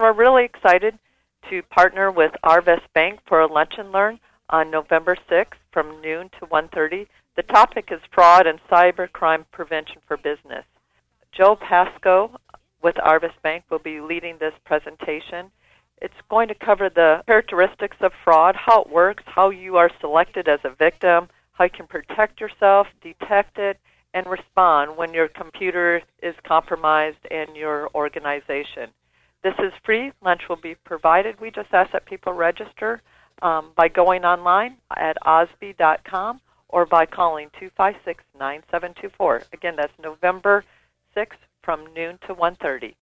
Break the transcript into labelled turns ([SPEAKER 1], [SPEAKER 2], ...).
[SPEAKER 1] we're really excited to partner with Arvest Bank for a Lunch and Learn on November 6th from noon to 1:30. The topic is fraud and cybercrime prevention for business. Joe Pasco with Arvest Bank will be leading this presentation. It's going to cover the characteristics of fraud, how it works, how you are selected as a victim, how you can protect yourself, detect it, and respond when your computer is compromised in your organization. This is free. Lunch will be provided. We just ask that people register by going online at osby.com or by calling 256-9724. Again, that's November 6th from noon to 1:30.